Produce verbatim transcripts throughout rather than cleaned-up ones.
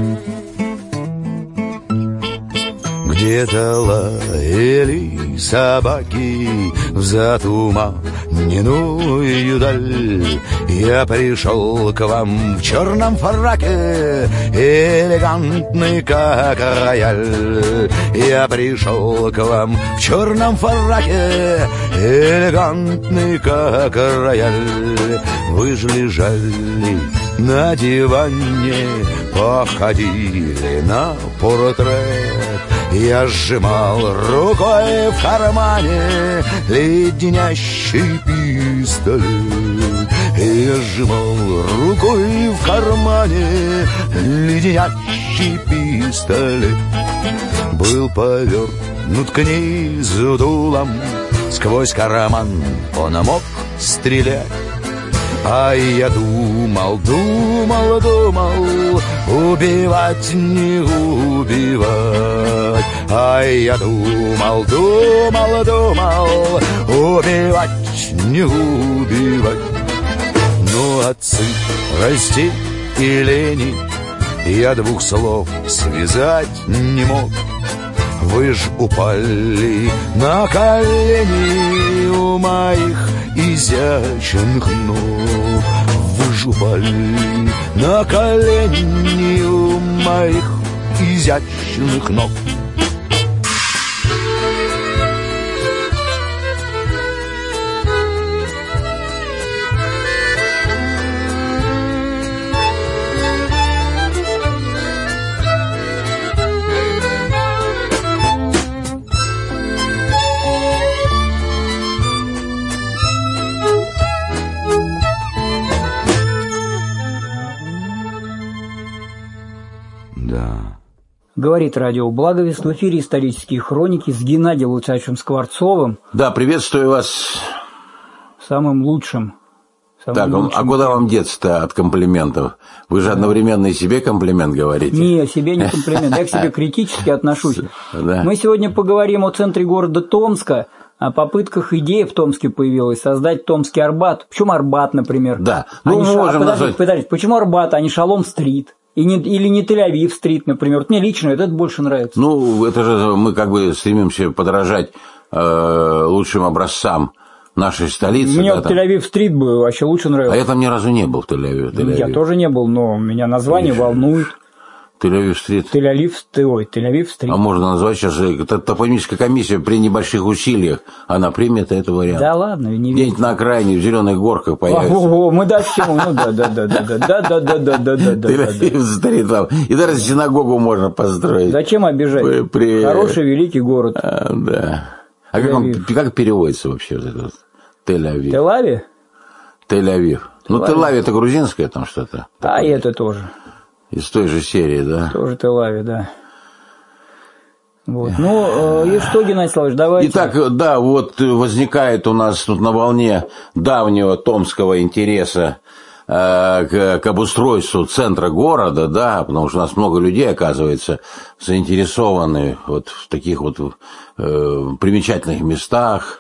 Где-то лаяли собаки в затуманенную даль. Я пришел к вам в черном фраке, элегантный как рояль. Я пришел к вам в черном фраке, элегантный как рояль. Вы же лежали на диване, походили на портрет. Я сжимал рукой в кармане леденящий пистолет. Я сжимал рукой в кармане леденящий пистолет. Был повернут к низу дулом, сквозь карман он мог стрелять. А я думал, думал, думал, убивать, не убивать. А я думал, думал, думал, убивать, не убивать. Но отцы расти и лени я двух слов связать не мог. Вы ж упали на колени у моих изящных ног. Вы ж упали на колени у моих изящных ног. Говорит радио «Благовест», в эфире «Исторические хроники» с Геннадием Луцачевым Скворцовым. Да, приветствую вас. Самым лучшим. Самым так, лучшим. А куда вам деться-то от комплиментов? Вы же одновременно и себе комплимент говорите. Не, себе не комплимент, я к себе критически отношусь. Да. Мы сегодня поговорим о центре города Томска, о попытках, идея в Томске появилась создать Томский Арбат. Почему Арбат, например? Да, ну мы ш... можем а, подождите, назвать... подождите, почему Арбат, а не Шалом-стрит? И не, или не Тель-Авив-стрит, например. Вот мне лично это больше нравится. Ну, это же мы как бы стремимся подражать э, лучшим образцам нашей столицы. Мне да, вот Тель-Авив-стрит бы вообще лучше нравился. А я там ни разу не был в Тель-Авиве. Тель-Авив. Я тоже не был, но меня название Конечно. волнует. Тель-Авив-стрит. Тель-Авив, ой, Тель-Авив-стрит. А можно назвать сейчас топонимическая комиссия при небольших усилиях, она примет этот вариант. Да ладно, не где-нибудь на окраине в зеленых горках появится. О, мы до чего? Ну да, да, да, да, да, да, да, да, да, да, да, да. Тель-Авив-стрит там. И даже синагогу можно построить. Зачем обижать? При... Хороший великий город. А, да. А как, он, как переводится вообще вот этот Тель-Авив? Тель-Авив? Тель-Авив. Ну, Тель-Авив это грузинское там что-то. А и это тоже. Из той же серии, да? Тоже Тель-Авив, да. Вот. Ну, и что, Геннадий Славович, давайте. Итак, да, вот возникает у нас тут на волне давнего томского интереса э, к, к обустройству центра города, да, потому что у нас много людей, оказывается, заинтересованы вот в таких вот э, примечательных местах,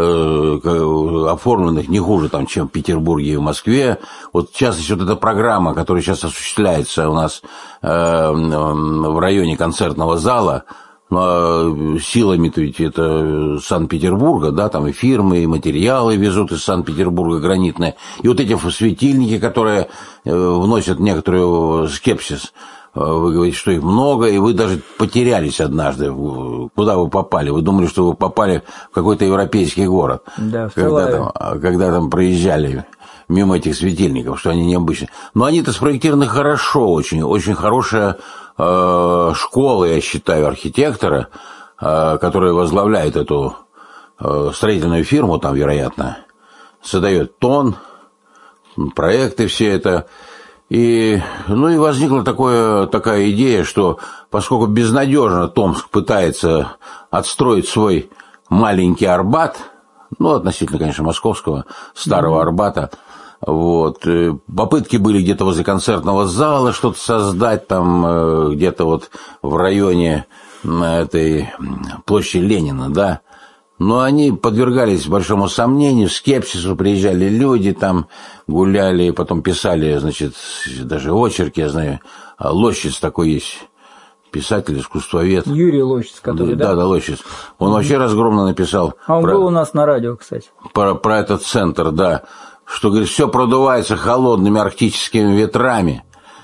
оформленных не хуже, там, чем в Петербурге и в Москве. Вот, в частности, вот эта программа, которая сейчас осуществляется у нас э, в районе концертного зала, э, силами-то ведь это Санкт-Петербурга, да, там и фирмы, и материалы везут из Санкт-Петербурга гранитные. И вот эти светильники, которые э, вносят некоторый скепсис. Вы говорите, что их много, и вы даже потерялись однажды. Куда вы попали? Вы думали, что вы попали в какой-то европейский город. Да, когда, там, когда там проезжали мимо этих светильников, что они необычные. Но они-то спроектированы хорошо очень. Очень хорошая э, школа, я считаю, архитектора, э, которая возглавляет эту э, строительную фирму, там, вероятно, задает тон, проекты все это. И, ну и возникла такое, такая идея, что поскольку безнадежно Томск пытается отстроить свой маленький Арбат, ну, относительно, конечно, московского старого mm-hmm. Арбата, вот, попытки были где-то возле концертного зала что-то создать, там, где-то вот в районе этой площади Ленина, да, Но они подвергались большому сомнению, скепсису, приезжали люди, там гуляли, потом писали, значит, даже очерки, я знаю. Лощиц такой есть, писатель, искусствовед. Юрий Лощиц, который, да? Да, да, Лощиц. Он mm-hmm. вообще разгромно написал. А он про, был у нас на радио, кстати. Про, про этот центр, да. Что, говорит, все продувается холодными арктическими ветрами.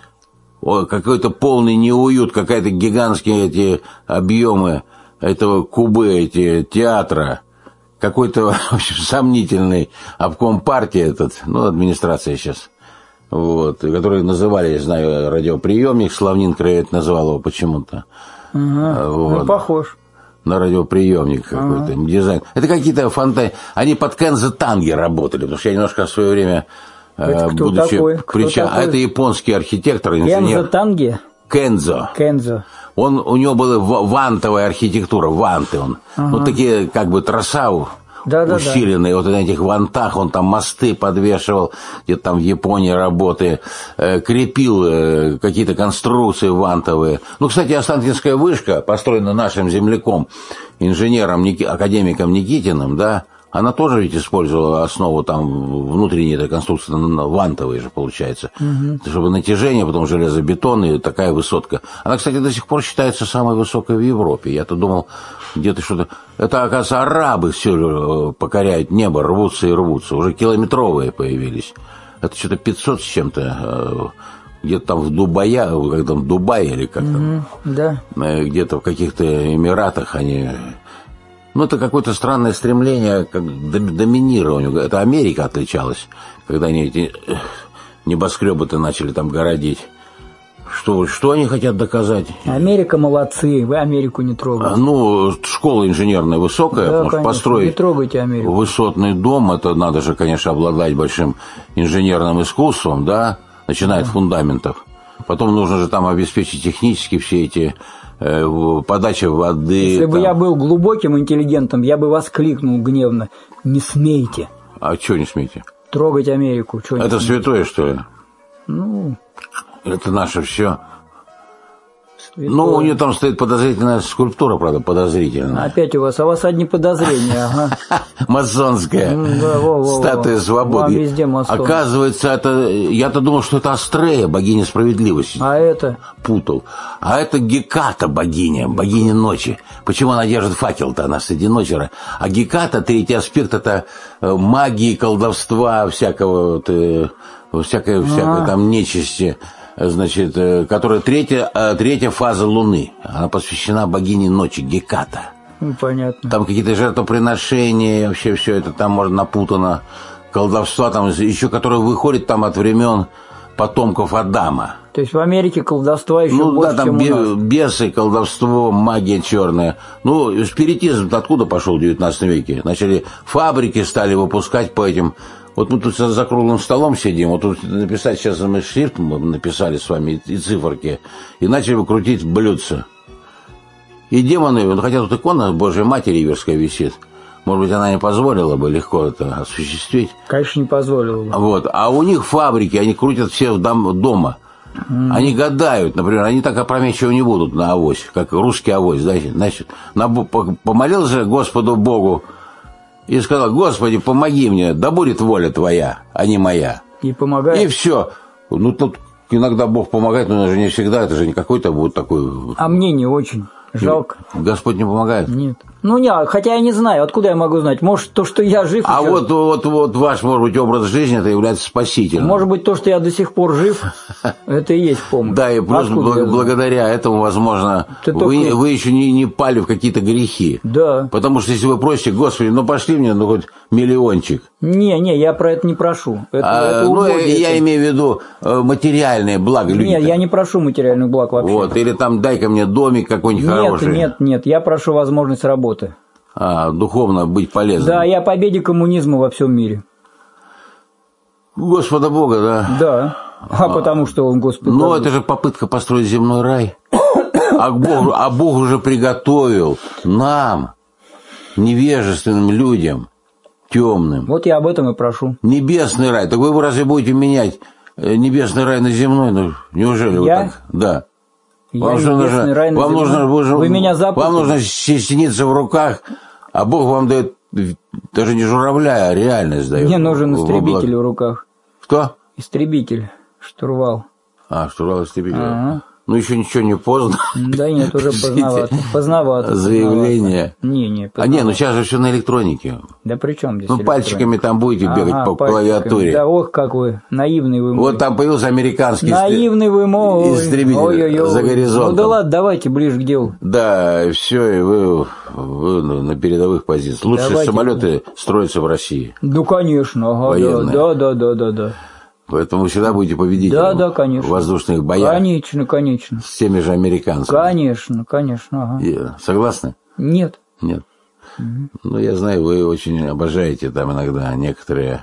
Ой, какой-то полный неуют, какие-то гигантские эти объемы этого Кубы, эти театра, какой-то, в общем, сомнительный обком партии этот, ну, администрация сейчас, вот, который называли, я знаю, радиоприемник, Славнин Краевед называл его почему-то. Ага, вот. Ну, похож. На радиоприемник какой-то, ага. Дизайн. Это какие-то фантазии. Они под Кензо Танги работали, потому что я немножко в свое время, это кто будучи такой? Кто прича... такой? А это японский архитектор, инженер. Кензо Танги? Кензо. Кензо. Он, у него была вантовая архитектура, ванты он. Ага. Вот такие, как бы, тросау да, усиленные. Да, да. Вот на этих вантах он там мосты подвешивал, где-то там в Японии работы, э, крепил э, какие-то конструкции вантовые. Ну, кстати, Останкинская вышка, построена нашим земляком, инженером, Ники, академиком Никитиным, да, она тоже ведь использовала основу там внутренней этой конструкции, вантовой же получается, угу. Чтобы натяжение, потом железобетон и такая высотка. Она, кстати, до сих пор считается самой высокой в Европе. Я-то думал, где-то что-то... Это, оказывается, арабы все покоряют небо, рвутся и рвутся. Уже километровые появились. Это что-то пятьсот с чем-то... Где-то там в Дубае, как там, в Дубае или как там, угу, да. Где-то в каких-то Эмиратах они... Ну, это какое-то странное стремление к доминированию. Это Америка отличалась, когда они эти небоскребы-то начали там городить. Что, что они хотят доказать? Америка молодцы, вы Америку не трогаете. Ну, школа инженерная высокая, да, потому что построить не трогайте Америку. Высотный дом, это надо же, конечно, обладать большим инженерным искусством, да, начиная да. от фундаментов. Потом нужно же там обеспечить технически все эти... подача воды. Если там. бы я был глубоким интеллигентом, я бы воскликнул гневно: не смейте. А что не смейте? Трогать Америку. Чё это святое, что ли? Ну... Это наше все. Святое. Ну, у нее там стоит подозрительная скульптура, правда, подозрительная. Опять у вас, а у вас одни подозрения, ага. Масонская. Статуя свободы. Вам везде масон. Оказывается, это... Я-то думал, что это Астрея, богиня справедливости. А это? Путал. А это Геката, богиня, богиня ночи. Почему она держит факел-то, она среди ночи? А Геката, третий аспект, это магии, колдовства, всякого, вот, всякой, всякой там нечисти. Значит, которая третья, третья фаза Луны. Она посвящена богине ночи, Геката. Ну, понятно. Там какие-то жертвоприношения, вообще все это там может напутано. Колдовство там еще, которое выходит там от времен потомков Адама. То есть в Америке колдовство еще ну, больше, да, там чем у нас. Бесы, колдовство, магия черная. Ну, спиритизм откуда пошел в девятнадцатом веке? Начали фабрики стали выпускать по этим... Вот мы тут за круглым столом сидим, вот тут написать сейчас мы шрифт мы написали с вами и циферки, и начали крутить блюдца. И демоны, вот, хотя тут икона Божьей Матери Иверская висит, может быть, она не позволила бы легко это осуществить. Конечно, не позволила бы. Вот. А у них фабрики, они крутят все в дом, дома. Mm. Они гадают, например, они так опрометчиво не будут на авось, как русский авось, знаете, значит, на, помолился Господу Богу, и сказал: Господи, помоги мне, да будет воля твоя, а не моя. И помогает. И все. Ну, тут иногда Бог помогает, но же не всегда, это же не какой-то вот такой... А мне не очень. Жалко. Господь не помогает? Нет. Ну, не, хотя я не знаю, откуда я могу знать. Может, то, что я жив... А еще... вот, вот, вот ваш, может быть, образ жизни, это является спасительным. Может быть, то, что я до сих пор жив, это и есть помощь. Да, и плюс благодаря этому, возможно, вы, вы еще не, не пали в какие-то грехи. Да. Потому что если вы просите: Господи, ну пошли мне, ну хоть миллиончик. Не, не, я про это не прошу. Это, а, это ну, убогие, я это... имею в виду материальные блага. Нет, я не прошу материальных благ вообще. Вот, или там дай-ка мне домик какой-нибудь нет, хороший. Нет, нет, нет, я прошу возможность работы. А, духовно быть полезным. Да, я о победе коммунизма во всем мире. Господа Бога, да? Да. А, а потому что он Господь. Ну, это же попытка построить земной рай. А Бог, а Бог уже приготовил нам, невежественным людям, темным. Вот я об этом и прошу. Небесный рай. Так вы разве будете менять небесный рай на земной? Ну, неужели вы так? Да. Я вам нужно, рай на вам нужно, вы, вы меня запутали. Вам нужно синица в руках, А Бог вам дает даже не журавля, а реальность дает. Мне нужен истребитель в, в руках. Кто? Истребитель, штурвал. А, штурвал истребитель. Ага. Ну, еще ничего не поздно. Да нет, уже поздновато. Поздновато. Заявление. Поздновато. Не, не, поздновато. А не, ну сейчас же все на электронике. Да при чем здесь Ну, пальчиками там будете бегать ага, по пальчиками. Клавиатуре. Да ох, какой наивный вы мой. Вот там появился американский наивный вы мой. истребитель Ой-ой-ой. За горизонтом. Ну да ладно, давайте ближе к делу. Да, все, и вы, вы на передовых позициях. Лучшие давайте. Самолеты строятся в России. Ну, конечно. Ага, да, да, да, да, да. Поэтому вы всегда будете победителем да, да, конечно. в воздушных боях. Конечно, конечно. С теми же американцами. Конечно, конечно. Ага. И, согласны? Нет. Нет. Угу. Ну, я знаю, вы очень обожаете там иногда некоторые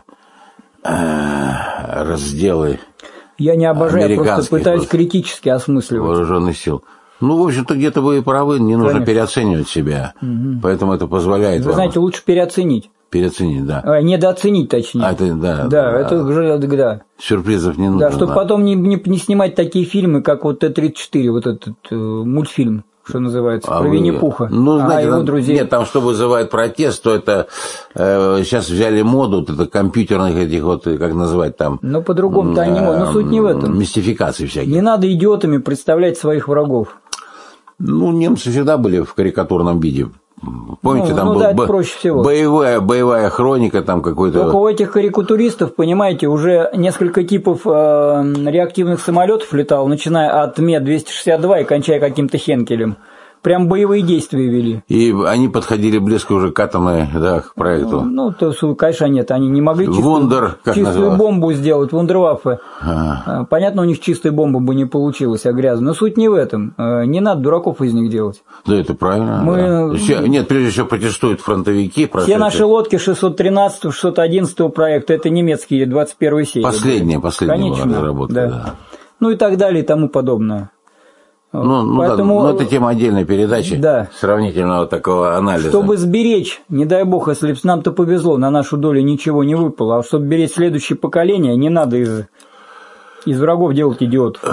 э, разделы. Я не обожаю, я просто пытаюсь вот, критически осмысливать. Вооруженных сил. Ну, в общем-то, где-то вы и правы, не нужно конечно. Переоценивать себя. Угу. Поэтому это позволяет вы вам... знаете, лучше переоценить. Переоценить, да. А, недооценить, точнее. А, это, да, да, да, это уже, да. Сюрпризов не нужно. Да, чтобы да. потом не, не, не снимать такие фильмы, как вот Т тридцать четыре, вот этот э, мультфильм, что называется, а про вы... Винни-Пуха. Ну, знаете, а его там, друзей. Нет, там что вызывает протест, то это э, сейчас взяли моду, вот это компьютерных этих вот, как назвать там. Ну, по-другому-то они могут, но суть не в этом. Мистификации всякие. Не надо идиотами представлять своих врагов. Ну, немцы всегда были в карикатурном виде. Помните, ну, там ну, был да, бо- проще всего. Боевая, боевая хроника, там какой-то... Только у этих карикатуристов, понимаете, уже несколько типов э, реактивных самолетов летало, начиная от Ме двести шестьдесят два и кончая каким-то Хенкелем. Прям боевые действия вели. И они подходили близко уже к атомной, да, к проекту. Ну, то, конечно, нет, они не могли чистую, Вундер, как чистую называлось? бомбу сделать, вундерваффе. А. Понятно, у них чистая бомба бы не получилась, а грязная. Но суть не в этом. Не надо дураков из них делать. Да, это правильно. Мы... Да. Еще, нет, прежде всего протестуют фронтовики. Все наши лодки шестьсот тринадцатого, шестьсот одиннадцатого проекта, это немецкие двадцать первой серии. Последняя, последняя конечно, была разработка, да. да. Ну и так далее и тому подобное. Ну, ну, Поэтому, да, ну, это тема отдельной передачи, да. сравнительного такого анализа. Чтобы сберечь, не дай бог, если нам-то повезло, на нашу долю ничего не выпало, а чтобы беречь следующее поколение, не надо из, из врагов делать идиотов.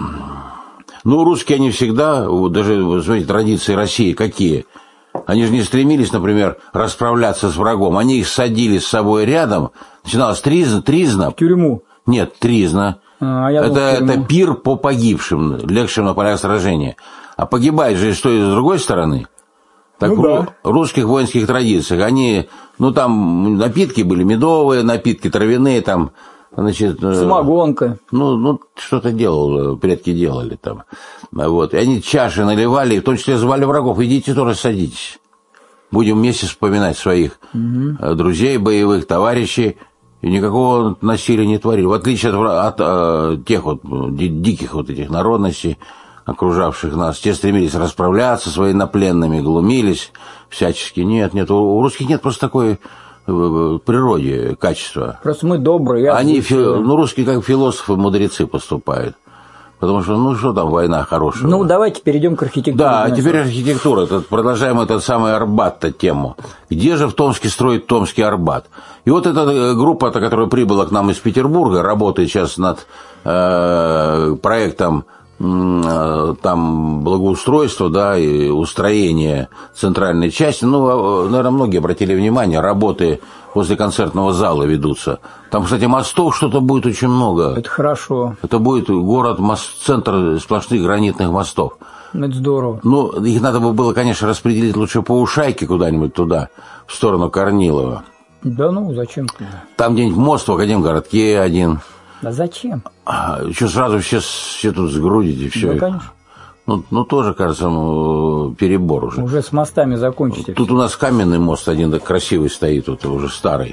Ну, русские, они всегда, даже, смотрите, традиции России какие? Они же не стремились, например, расправляться с врагом, они их садили с собой рядом, начиналось тризна, тризна. В тюрьму? Нет, тризна. А, я это, думал, это пир по погибшим, легшим на полях сражения. А погибает же что и с другой стороны. Так ну, в да. русских воинских традициях они, ну там напитки были медовые, напитки травяные, там, значит... Самогонка. Ну, ну что-то делал, предки делали там. Вот. И они чаши наливали, и в том числе звали врагов, идите тоже садитесь. Будем вместе вспоминать своих угу. друзей боевых, товарищей. И никакого насилия не творили. В отличие от, от, от тех вот диких вот этих народностей, окружавших нас, те стремились расправляться с военнопленными, глумились всячески. Нет, нет, у русских нет просто такой в природе качества. Просто мы добрые. Они, ну, русские как философы, мудрецы поступают. Потому что, ну, что там война хорошая? Ну, давайте перейдем к архитектуре. Да, а теперь архитектура. Этот, продолжаем этот самый Арбат-то тему. Где же в Томске строить Томский Арбат? И вот эта группа, которая прибыла к нам из Петербурга, работает сейчас над э, проектом э, там благоустройства, да, и устроения центральной части. Ну, наверное, многие обратили внимание, работы возле концертного зала ведутся. Там, кстати, мостов что-то будет очень много. Это хорошо. Это будет город, мост, центр сплошных гранитных мостов. Это здорово. Ну, их надо бы было, конечно, распределить лучше по Ушайке куда-нибудь туда, в сторону Корнилова. Да ну, зачем? Там где-нибудь мост в Академгородке один. Да зачем? А, что сразу все, все тут сгрудить и все. Да, конечно. Ну, ну, тоже, кажется, ну, перебор уже. Уже с мостами закончите. Тут у нас каменный мост один так красивый стоит, вот, уже старый.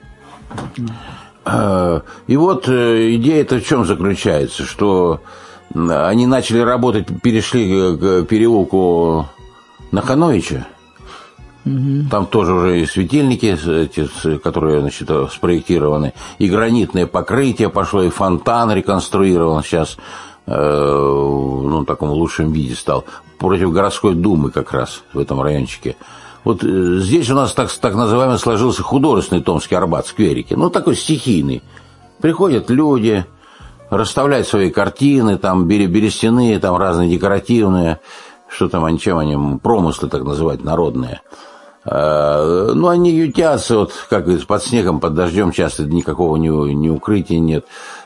Mm. И вот идея-то в чем заключается, что они начали работать, перешли к переулку Нахановича. Mm-hmm. Там тоже уже и светильники, эти, которые, значит, спроектированы, и гранитное покрытие пошло, и фонтан реконструирован сейчас. Ну, в таком лучшем виде стал, против городской думы как раз в этом райончике. Вот здесь у нас так, так называемый сложился художественный Томский Арбат, скверики, ну, такой стихийный. Приходят люди, расставляют свои картины, там, берестяные, там, разные декоративные, что там они, чем они, промыслы так называют, народные. Ну, они ютятся, вот, как под снегом, под дождем часто, никакого ни, ни укрытия нет.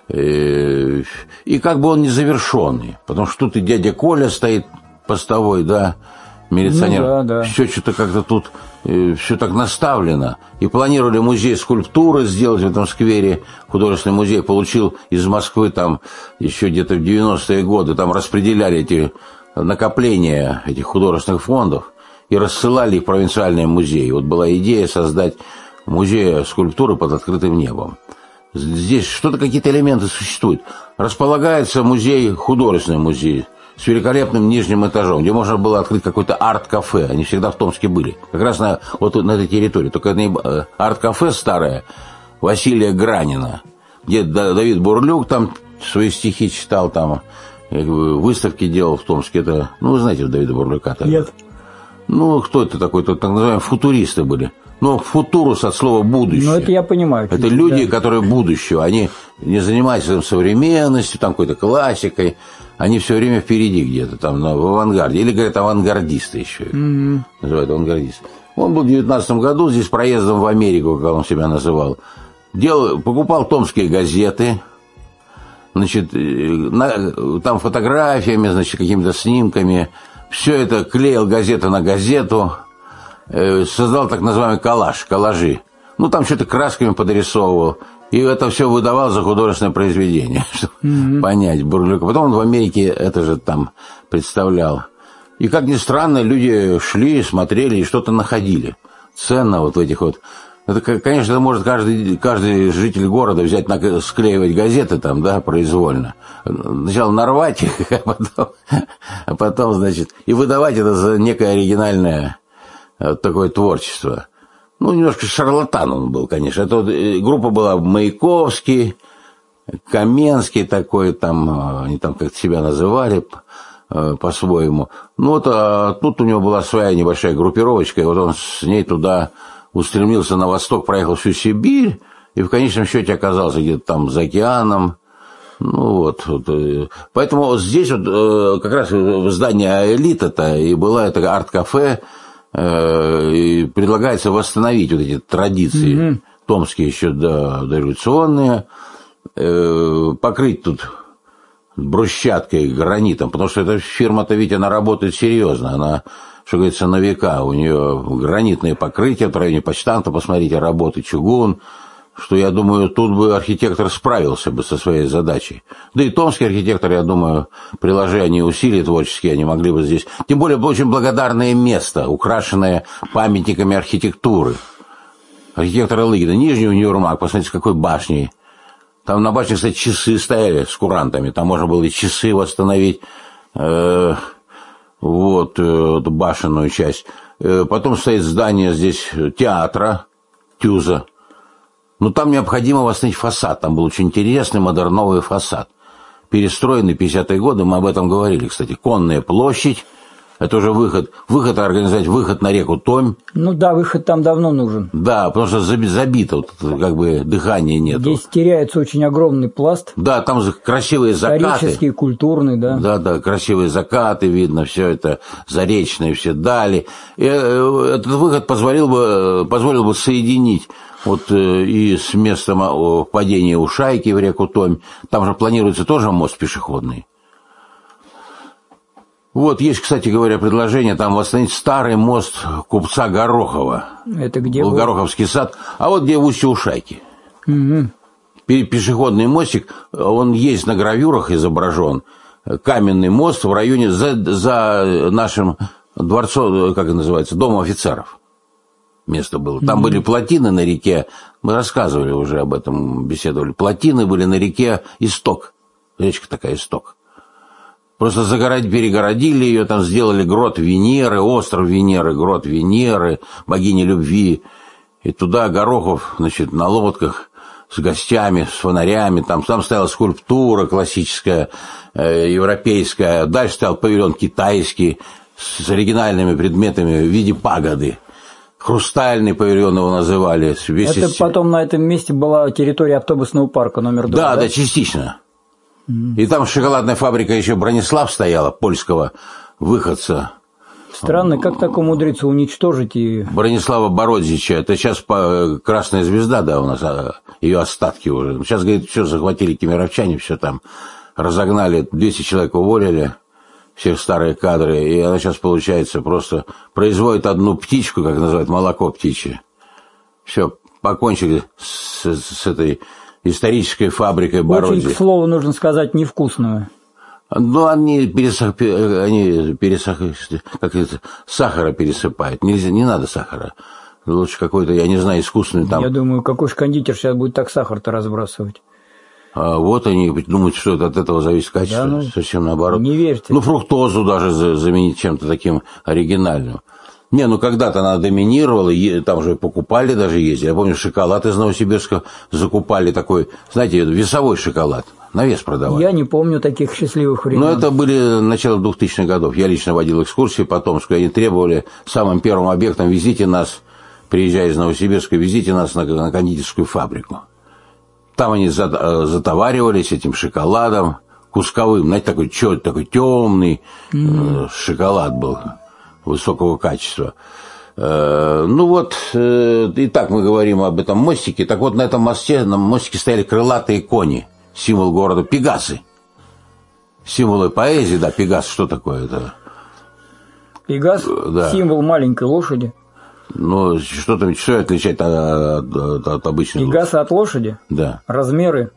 И как бы он не завершенный, потому что тут и дядя Коля стоит постовой, да, милиционер. Ну, да, да. Все что-то как-то тут, все так наставлено. И планировали музей скульптуры сделать в этом сквере. Художественный музей получил из Москвы там еще где-то в девяностые годы, там распределяли эти накопления этих художественных фондов и рассылали их в провинциальные музеи. Вот была идея создать музей скульптуры под открытым небом. Здесь что-то, какие-то элементы существуют. Располагается музей, художественный музей, с великолепным нижним этажом, где можно было открыть какое-то арт-кафе. Они всегда в Томске были. Как раз на, вот на этой территории. Только это арт-кафе старое Василия Гранина, где Давид Бурлюк там свои стихи читал, там выставки делал в Томске. Это, ну, вы знаете Давида Бурлюка-то? Нет. Ну, кто это такой? Это так называемые футуристы были. Ну, футурус от слова «будущее». Ну, это я понимаю. Это люди, да, которые будущего. Они не занимаются там современностью, там какой-то классикой. Они все время впереди где-то, там, в авангарде. Или, говорят, авангардисты еще. Mm-hmm. Называют авангардисты. Он был в девятнадцатом году здесь проездом в Америку, как он себя называл. Делал, покупал томские газеты. Значит, на, там фотографиями, значит, какими-то снимками. Все это клеил газета на газету. Создал так называемый коллаж, коллажи. Ну, там что-то красками подрисовывал. И это все выдавал за художественное произведение, чтобы mm-hmm. понять Бурлюка. Потом он в Америке это же там представлял. И, как ни странно, люди шли, смотрели и что-то находили. Ценно вот в этих вот... Это, конечно, это может каждый, каждый житель города взять, склеивать газеты там, да, произвольно. Сначала нарвать их, а потом, а потом, значит, и выдавать это за некое оригинальное вот такое творчество. Ну, немножко шарлатан он был, конечно. Это вот, группа была Маяковский, Каменский такой, там, они там как-то себя называли по-своему. Ну, вот а тут у него была своя небольшая группировочка, и вот он с ней туда устремился на восток, проехал всю Сибирь, и в конечном счете оказался где-то там за океаном. Ну, вот. вот. Поэтому вот здесь вот как раз в здании «Элита»-то и была это арт-кафе, и предлагается восстановить вот эти традиции, mm-hmm. томские еще до, дореволюционные, покрыть тут брусчаткой, гранитом, потому что эта фирма-то, ведь она работает серьезно, она, что говорится, на века, у нее гранитные покрытия в районе почтамта, посмотрите, работы, чугун, что, я думаю, тут бы архитектор справился бы со своей задачей. Да и томские архитекторы, я думаю, приложив они усилия творческие, они могли бы здесь... Тем более, очень благодарное место, украшенное памятниками архитектуры. Архитектор Лыгина, Нижний универмаг, посмотрите, с какой башней. Там на башне, кстати, часы стояли с курантами, там можно было и часы восстановить, э, вот, э, башенную часть. Э, потом стоит здание здесь театра, Тюза. Но там необходимо восстановить фасад. Там был очень интересный модерновый фасад. Перестроенный в пятидесятые годы, мы об этом говорили, кстати. Конная площадь. Это уже выход. Выход организовать, выход на реку Томь. Ну да, выход там давно нужен. Да, потому что забито, вот, как бы дыхания нет. Здесь теряется очень огромный пласт. Да, там красивые закаты. Исторические, культурные, да. Да, да, красивые закаты видно, все это заречные, все дали. И этот выход позволил бы, позволил бы соединить вот и с местом падения Ушайки в реку Томь. Там же планируется тоже мост пешеходный. Вот, есть, кстати говоря, предложение там восстановить старый мост купца Горохова. Это где? Гороховский сад. А вот где в устье Ушайки. Угу. Пешеходный мостик, он есть на гравюрах изображен. Каменный мост в районе за, за нашим дворцом, как это называется, домом офицеров. Место было. Там mm-hmm. были плотины на реке, мы рассказывали уже об этом, беседовали. Плотины были на реке Исток, речка такая Исток. Просто загородили, перегородили ее, там сделали грот Венеры, остров Венеры, грот Венеры, богини любви. И туда Горохов, значит, на лодках с гостями, с фонарями, там, там стояла скульптура классическая, э, европейская, дальше стоял павильон китайский с оригинальными предметами в виде пагоды. Хрустальный павильон его называли. Это потом на этом месте была территория автобусного парка номер два. Да, да, да, частично. Mm-hmm. И там шоколадная фабрика еще Бронислав стояла, польского выходца. Странно, как так умудриться уничтожить и... Бронислава Бородзича, это сейчас Красная Звезда, да, у нас, ее остатки уже. Сейчас, говорит, все захватили кемеровчане, все там разогнали, двести человек уволили, всех старые кадры, и она сейчас, получается, просто производит одну птичку, как называют, молоко птичье. Все, покончили с, с этой исторической фабрикой Бородзи. Очень, к слову, нужно сказать, невкусную. Ну, они, пересах, они пересах, как это, сахара пересыпают. Нельзя, не надо сахара. Лучше какой-то, я не знаю, искусственный там. Я думаю, какой же кондитер сейчас будет так сахар-то разбрасывать. А вот они думают, что это от этого зависит качество. Да, ну, совсем наоборот. Не верьте. Ну, фруктозу даже заменить чем-то таким оригинальным. Не, ну когда-то она доминировала, там уже покупали даже ездили. Я помню, шоколад из Новосибирска закупали такой, знаете, весовой шоколад. На вес продавали. Я не помню таких счастливых времен. Но это были начало двухтысячных годов. Я лично водил экскурсии по Томску. Они требовали самым первым объектом: везите нас, приезжая из Новосибирска, везите нас на, на кондитерскую фабрику. Там они затоваривались этим шоколадом кусковым. Знаете, такой, такой темный mm. шоколад был высокого качества. Ну вот, и так мы говорим об этом мостике. Так вот, на этом мосте, на мостике стояли крылатые кони. Символ города Пегасы. Символы поэзии, да, Пегас, что такое это? Пегас, да. Символ маленькой лошади. Ну, что там, что отличает от, от, от обычной лошади? Пегаса от лошади? Да. Размеры?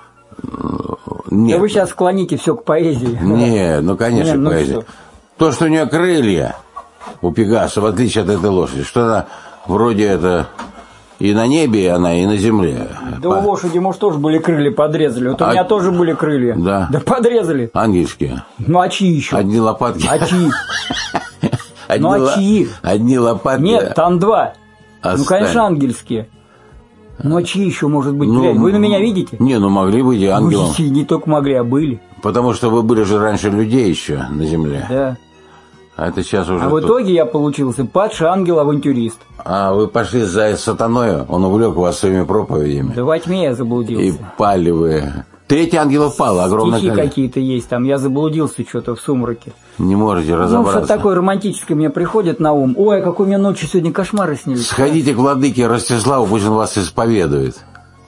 Нет. Да вы сейчас склоните все к поэзии. Не, ну, конечно, Нет, ну поэзия. Что? То, что у нее крылья, у Пегаса, в отличие от этой лошади, что она вроде это... И на небе она, и на земле. Да у лошади, может, тоже были крылья, подрезали. Вот у а... меня тоже были крылья. Да. Да подрезали. Ангельские. Ну, а чьи еще? Одни лопатки. А чьи? Ну, а чьи? Одни лопатки. Нет, там два. Ну, конечно, ангельские. Ну, а чьи еще, может быть? Ну, вы на меня видите? Не, ну, могли быть и ангелом. Вы не только могли, а были. Потому что вы были же раньше людей еще на земле. Да. А это сейчас уже... А в итоге я получился падший ангел-авантюрист. А вы пошли за сатаною, он увлек вас своими проповедями. Да во тьме я заблудился. И пали вы. Третий ангел пал, огромное количество. Стихи какие-то есть там, я заблудился что-то в сумраке. Не можете разобраться. Ну, что такое романтическое мне приходит на ум. Ой, какой мне ночью сегодня кошмары снились. Сходите к владыке Ростиславу, пусть он вас исповедует.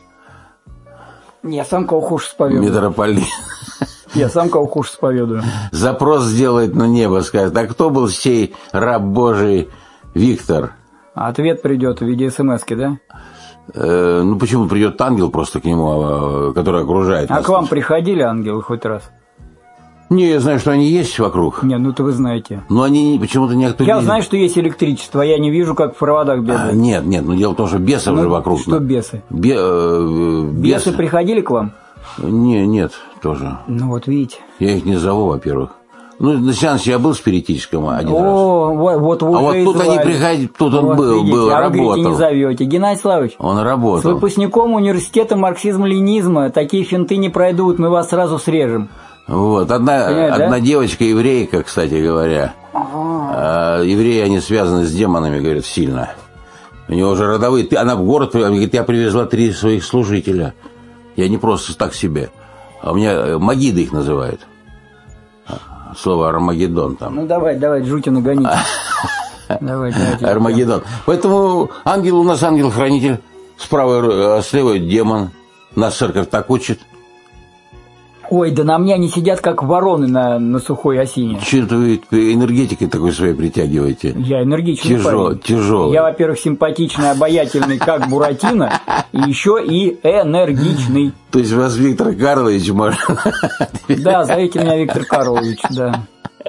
Я сам кого хуже исповедую. Митрополит. Я сам кого хуже исповедую. Запрос сделает на небо, скажет: а кто был сей раб Божий Виктор? А ответ придет в виде смс-ки, да? Э, ну, почему придет ангел просто к нему, который окружает а нас? А к вам приходили ангелы хоть раз? Не, я знаю, что они есть вокруг. Не, ну-то вы знаете. Но они почему-то не актуализируют. Я знаю, что есть электричество, я не вижу, как в проводах бегают. А, нет, нет, но дело в том, что бесов ну, же вокруг. Что бесы? Бе, э, бесы? Бесы приходили к вам? Не, нет, тоже. Ну вот видите. Я их не зову, во-первых. Ну, на сеансе я был спиритическом один О, раз. Вот, вот, а вот тут звали. Они приходили, тут он вот, был, видите, был, а работал. А вы говорите, не зовете. Геннадий Славович, он работал. С выпускником университета марксизма-ленинизма такие финты не пройдут, мы вас сразу срежем. Вот, одна, одна да? девочка еврейка, кстати говоря. Ага. Евреи, они связаны с демонами, говорят, сильно. У него уже родовые. Она в город, говорит, я привезла три своих служителя. Я не просто так себе. А у меня Магиды их называют. Слово Армагеддон там. Ну давай, давай, жути нагоните. Давай, давайте. Армагеддон. Поэтому ангел у нас ангел-хранитель. Справа, слева демон. Нас церковь так учит. Ой, да на мне они сидят, как вороны на, на сухой осине. Что-то вы энергетикой такой своей притягиваете. Я энергичный Тяжел, парень. Тяжелый. Я, во-первых, симпатичный, обаятельный, как Буратино, и еще и энергичный. То есть вас Виктор Карлович может... Да, зовите меня Виктор Карлович, да.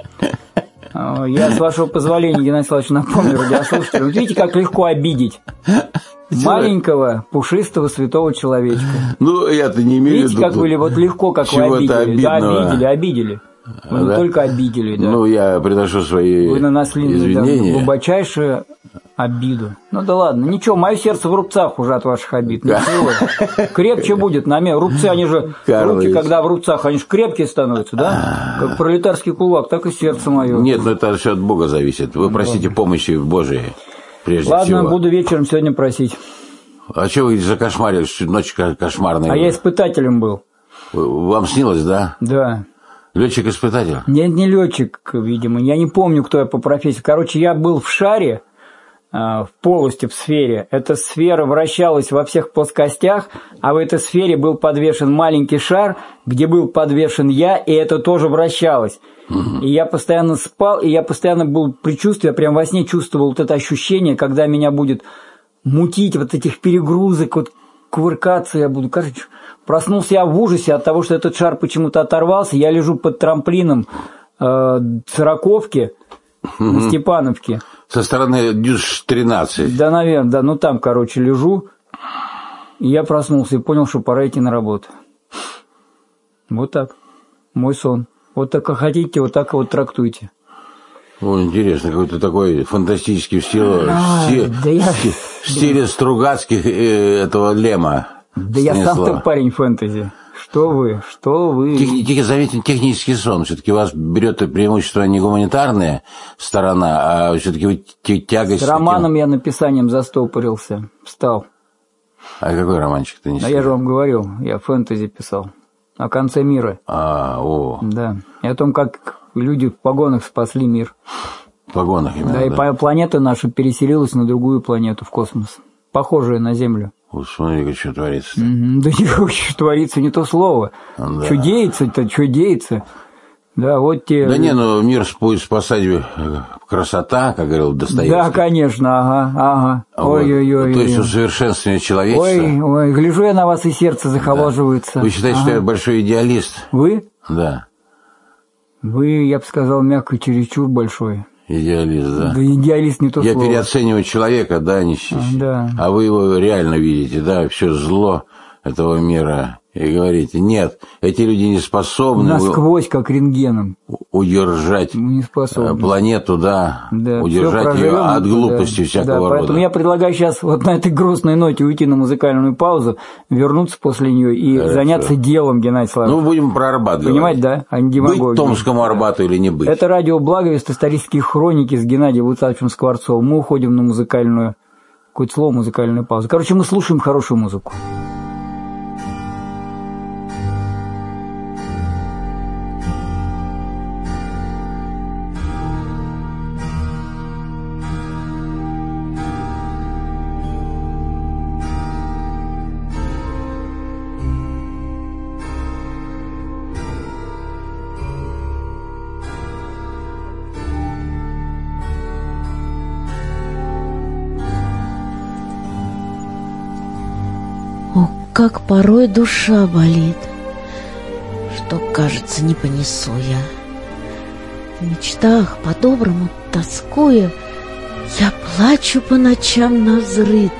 Я, с вашего позволения, Геннадий Славович, напомню радиослушателям. Вот видите, как легко обидеть маленького, пушистого, святого человечка. Ну, я-то не имею в виду. Видите, как вы, вот легко, как вы обидели. Да, обидели, обидели. Вы да? не только обидели, да. Ну, я приношу свои вы нанесли извинения. Да, глубочайшую обиду. Ну да ладно, ничего, мое сердце в рубцах уже от ваших обид. Ничего. Крепче будет на мне. Рубцы, они же, Карлович. Руки, когда в рубцах, они же крепкие становятся, да? Как пролетарский кулак, так и сердце мое. Нет, ну это все от Бога зависит. Вы просите помощи Божией, прежде ладно, всего. Ладно, буду вечером сегодня просить. А что вы закошмарили? Ночь кошмарная. А я испытателем был. Вам снилось, да? Да. Летчик-испытатель? Нет, не летчик, видимо. Я не помню, кто я по профессии. Короче, я был в шаре, в полости, в сфере. Эта сфера вращалась во всех плоскостях, а в этой сфере был подвешен маленький шар, где был подвешен я, и это тоже вращалось. Угу. И я постоянно спал, и я постоянно был предчувствие, я прям во сне чувствовал вот это ощущение, когда меня будет мутить вот этих перегрузок, вот кувыркаться я буду. Короче, проснулся я в ужасе от того, что этот шар почему-то оторвался. Я лежу под трамплином э, сороковки угу. на Степановке. Со стороны Дюш тринадцать. Да, наверное, да. Ну там, короче, лежу. И я проснулся и понял, что пора идти на работу. Вот так. Мой сон. Вот так, как хотите, вот так вот трактуйте. О, интересно, какой-то такой фантастический в стиле, а, в стиле, да я... в стиле Стругацких э, этого Лема. Да я сам-то парень фэнтези. Что вы, что вы? Тех, тех, заметен технический сон. Все-таки вас берет преимущество не гуманитарная сторона, а все-таки вы тягость... С романом я написанием застопорился, встал. А какой романчик ты не сказал? Да я же вам говорил, я фэнтези писал. О конце мира. А, о. Да. И о том, как люди в погонах спасли мир. В погонах именно, да. Да, и планета наша переселилась на другую планету, в космос. Похожая на Землю. Вот смотри, что творится. Mm-hmm. Да ничего, что творится, не то слово. Да. Что деется-то, что деется. Да, вот те... Да не, ну мир будет спасать красота, как говорил Достоевский. Да, конечно, ага, ага. Вот. Ой-ой-ой. То есть усовершенствование человечества. Ой, ой, гляжу я на вас, и сердце захолаживается. Да. Вы считаете, ага. что я большой идеалист? Вы? Да. Вы, я бы сказал, мягко, чересчур большой. Идеалист, да. Да идеалист не то я слово. Я переоцениваю человека, да, не а, да. А вы его реально видите, да, все зло этого мира. И говорите, нет, эти люди не способны... Насквозь, как рентгеном. Удержать не планету, да, да удержать ее от глупости да, всякого да, рода. Поэтому я предлагаю сейчас вот на этой грустной ноте уйти на музыкальную паузу, вернуться после нее и Хорошо. заняться делом, Геннадий Славович. Ну, будем про Арбат Понимаете, говорить. да? А не демагогия. Быть Томскому Арбату или не быть. Это радио «Благовест», исторические хроники с Геннадием Луцавичем Скворцовым. Мы уходим на музыкальную, какое-то слово, музыкальную паузу. Короче, мы слушаем хорошую музыку. Как порой душа болит, что, кажется, не понесу я. В мечтах по-доброму тоскуя, я плачу по ночам навзрыд.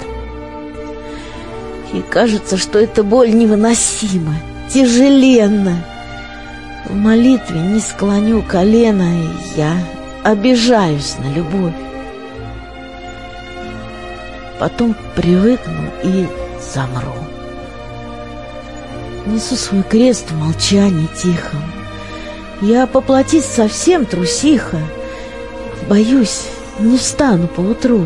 И кажется, что эта боль невыносима, тяжеленна. В молитве не склоню колено, и я обижаюсь на любовь. Потом привыкну и замру. Несу свой крест в молчании тихом. Я поплатись совсем трусиха. Боюсь, не встану поутру.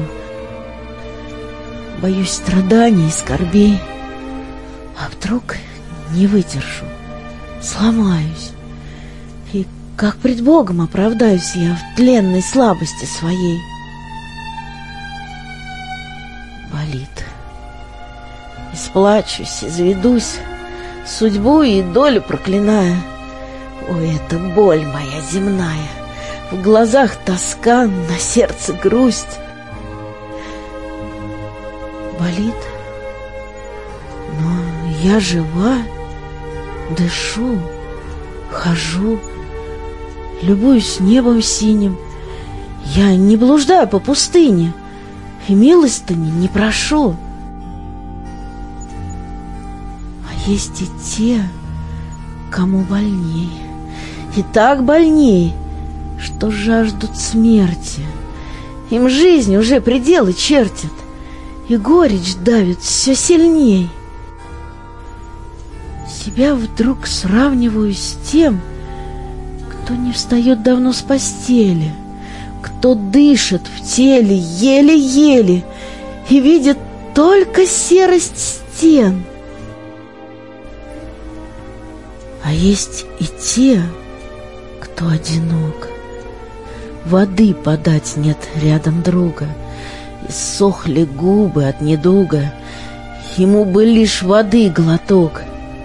Боюсь страданий и скорбей. А вдруг не выдержу, сломаюсь. И как пред Богом оправдаюсь я в тленной слабости своей. Болит. Исплачусь, изведусь, судьбу и долю проклиная. Ой, это боль моя земная, в глазах тоска, на сердце грусть. Болит, но я жива, дышу, хожу, любуюсь небом синим. Я не блуждаю по пустыне и милостыни не прошу. Есть и те, кому больней, и так больней, что жаждут смерти. Им жизнь уже пределы чертит, и горечь давит все сильней. Себя вдруг сравниваю с тем, кто не встает давно с постели, кто дышит в теле еле-еле и видит только серость стен. А есть и те, кто одинок. Воды подать нет рядом друга, иссохли губы от недуга, ему бы лишь воды глоток.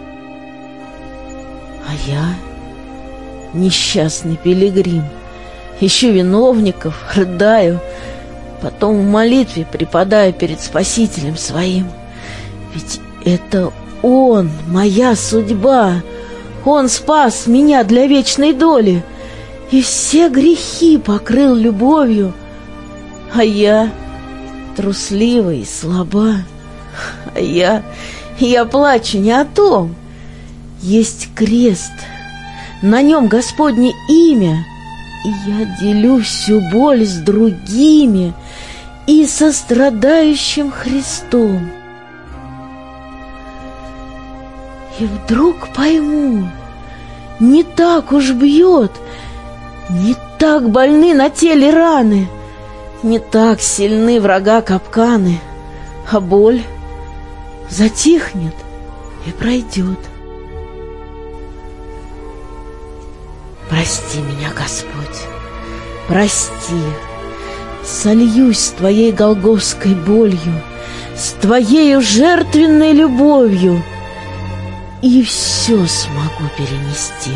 А я, несчастный пилигрим, ищу виновников, рыдаю, потом в молитве припадаю перед Спасителем своим. Ведь это Он, моя судьба, Он спас меня для вечной доли и все грехи покрыл любовью, а я труслива и слаба, а я, я плачу не о том. Есть крест, на нем Господне имя, и я делю всю боль с другими и со страдающим Христом. И вдруг пойму, не так уж бьет, не так больны на теле раны, не так сильны врага капканы, а боль затихнет и пройдет. Прости меня, Господь, прости, сольюсь с Твоей голгофской болью, с Твоею жертвенной любовью, и все смогу перенести.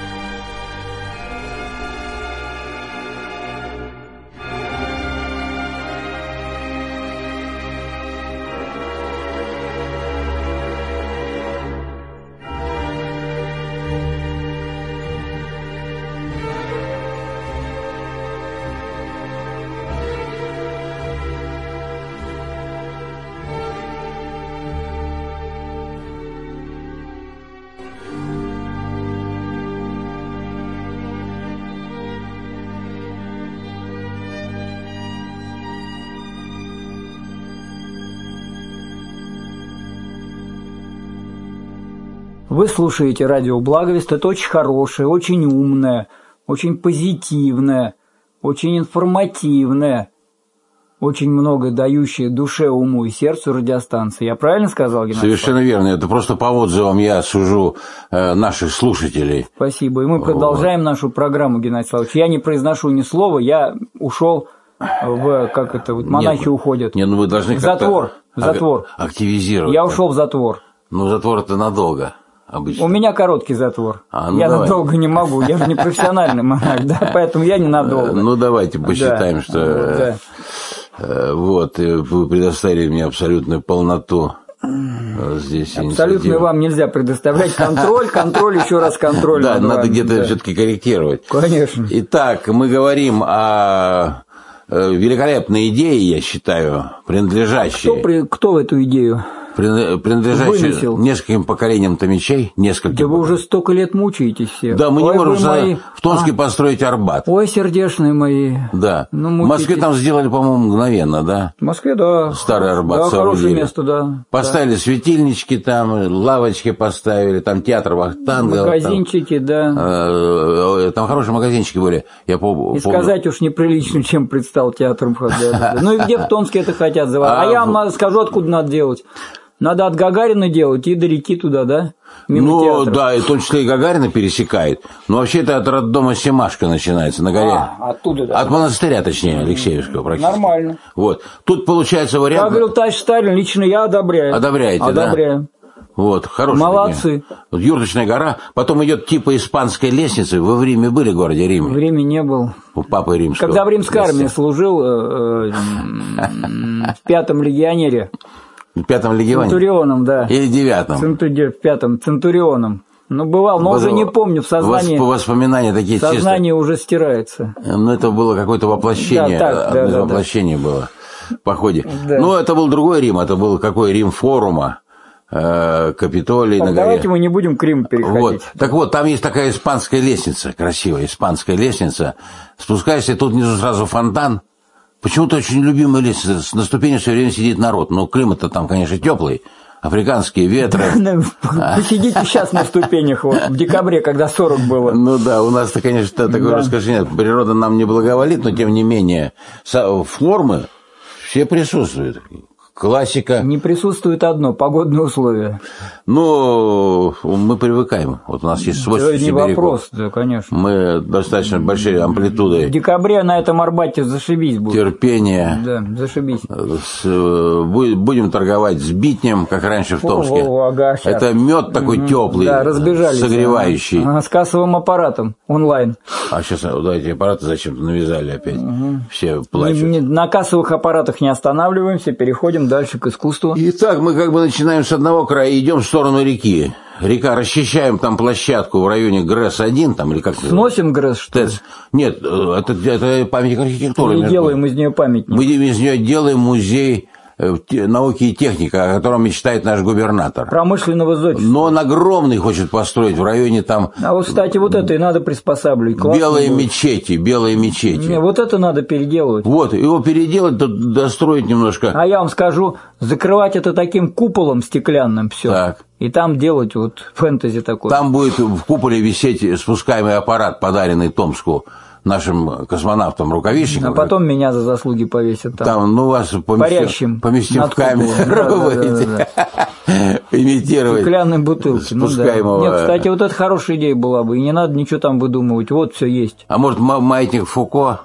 Вы слушаете радио Благовест. Это очень хорошее, очень умное, очень позитивное, очень информативное, очень много дающее душе, уму и сердцу радиостанции. Я правильно сказал, Геннадий? Совершенно верно. Это просто по отзывам я сужу э, наших слушателей. Спасибо. И мы продолжаем вот нашу программу, Геннадий Славович. Я не произношу ни слова, я ушел в, как это, вот монахи нет, уходят. Нет, ну вы должны в затвор, в затвор. Активизировать. Я ушел в затвор. Ну, затвор это надолго. Обычно. У меня короткий затвор. А, ну я давай. Надолго не могу, я же не профессиональный монах, да, поэтому я ненадолго. Ну давайте посчитаем, да. что да. Вот вы предоставили мне абсолютную полноту. Здесь абсолютно вам нельзя предоставлять контроль, контроль, еще раз контроль. Да, надо где-то все-таки корректировать. Конечно. Итак, мы говорим о великолепной идее, я считаю, принадлежащей. Кто, кто в эту идею? Принадлежащий нескольким поколениям томичей, нескольким. Да вы уже столько лет мучаетесь все. Да, мы Ой, не можем мои... в Томске а. построить Арбат. Ой, сердечные мои. Да. Ну, в Москве там сделали, по-моему, мгновенно, да? В Москве, да. Старый Арбат. Да, соорудили. Хорошее место, да. Поставили да. светильнички там, лавочки поставили, там театр Вахтанга. Магазинчики, там, да. Там хорошие магазинчики были. Я помню. И сказать уж неприлично, чем предстал театр Вахтанга. Ну и где в Томске это хотят заводить? А я вам скажу, откуда надо делать. Надо от Гагарина делать и до реки туда, да? Мимо ну, театра. Да, и в том числе и Гагарина пересекает. Но вообще это от роддома Семашко начинается на горе. А, оттуда, да. От монастыря, точнее, Алексеевского практически. Нормально. Вот. Тут получается вариант... Я говорил, товарищ Сталин, лично я одобряю. Одобряете, Одобряю. Да? Вот, хороший. Молодцы. Вот Юрточная гора. Потом идет типа испанской лестницы. Вы в Риме были, в городе Риме? В Риме не был. У папы римского. Когда в римской армии служил в пятом легионере. В пятом легионе? Центурионом, да. Или девятом? Центури... В пятом, Центурионом. Ну, бывал, но Воз... уже не помню, в сознании... По воспоминания такие чисто... Сознание уже стирается. Ну, это было какое-то воплощение. Да, так, да, да, воплощение да. было в походе. Да. Ну, это был другой Рим, это был какой Рим форума. Капитолий так, на горе. Давайте мы не будем к Риму переходить. Вот. Так вот, там есть такая испанская лестница, красивая испанская лестница. Спускаешься, тут внизу сразу фонтан. Почему-то очень любимая лестница. На ступени все время сидит народ. Но климат-то там, конечно, теплый. Африканские ветры. Посидите сейчас на ступенях, в декабре, когда сорок было. Ну да, у нас-то, конечно, такое расскажение. Природа нам не благоволит, но тем не менее формы все присутствуют. классика. Не присутствует одно – погодные условия. Ну, мы привыкаем. Вот у нас есть свойства Это не сибиряков. вопрос, да, конечно. Мы достаточно большие амплитуды. В декабре на этом Арбате зашибись будет. Терпение. Да, зашибись. С, будем торговать с битнем, как раньше в Томске. О, о, ага, это мед такой mm-hmm. теплый, да, разбежались, согревающий. А, с кассовым аппаратом онлайн. А сейчас вот эти аппараты зачем-то навязали опять. Угу. Все плачут. Мы на кассовых аппаратах не останавливаемся, переходим дальше к искусству. Итак, мы как бы начинаем с одного края и идем в сторону реки. Река, расчищаем там площадку в районе ГРЭС один, там, или как-то. Сносим ГРЭС, что ли? Нет, это, это памятник архитектуры. Мы делаем из нее памятник. Мы из нее делаем музей науки и техники, о котором мечтает наш губернатор. Промышленного зодчества. Но он огромный хочет построить в районе там... А вот, кстати, вот это и надо приспосабливать. Классно белые будет. мечети, белые мечети. Не, вот это надо переделывать. Вот, его переделать, достроить немножко. А я вам скажу, закрывать это таким куполом стеклянным все. Так. И там делать вот фэнтези такое. Там будет в куполе висеть спускаемый аппарат, подаренный Томску нашим космонавтам-рукавичникам. А потом меня за заслуги повесят там. Там, ну, вас поместим, поместим в камеру, будете имитировать стеклянные бутылки. спускаемого. Ну, да. Нет, кстати, вот это хорошая идея была бы, и не надо ничего там выдумывать, вот все есть. А может, маятник Фуко?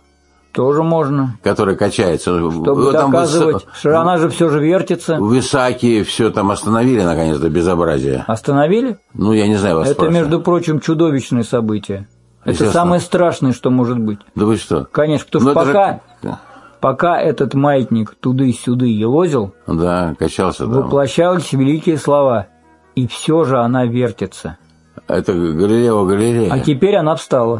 Тоже можно. Который качается. Чтобы там доказывать, выс... что она же все же вертится. В Исааке все там остановили, наконец-то, безобразие. Остановили? Ну, я не знаю вас. Это, просто. между прочим, чудовищное событие. Это самое страшное, что может быть. Да вы что? Конечно, потому что пока, же... пока этот маятник туды-сюды елозил, да, качался, воплощались да. великие слова. И все же она вертится. Это Галилео Галилея. А теперь она встала.